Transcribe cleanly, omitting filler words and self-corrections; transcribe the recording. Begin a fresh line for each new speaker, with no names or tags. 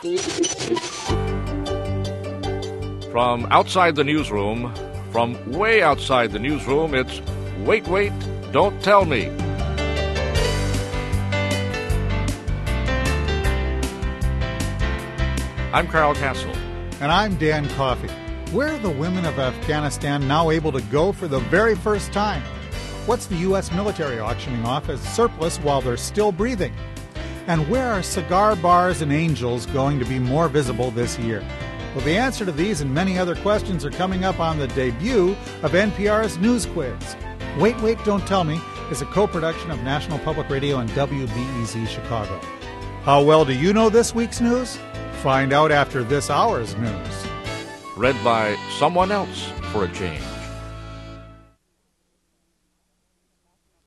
From outside the newsroom, from way outside the newsroom, it's Wait, Wait, Don't Tell Me. I'm Carl Castle.
And I'm Dan Coffey. Where are the women of Afghanistan now able to go for the very first time? What's the U.S. military auctioning off as surplus while they're still breathing? And where are cigar bars and angels going to be more visible this year? Well, the answer to these and many other questions are coming up on the debut of NPR's News Quiz. Wait, Wait, Don't Tell Me is a co-production of National Public Radio and WBEZ Chicago. How well do you know this week's news? Find out after this hour's news.
Read by someone else for a change.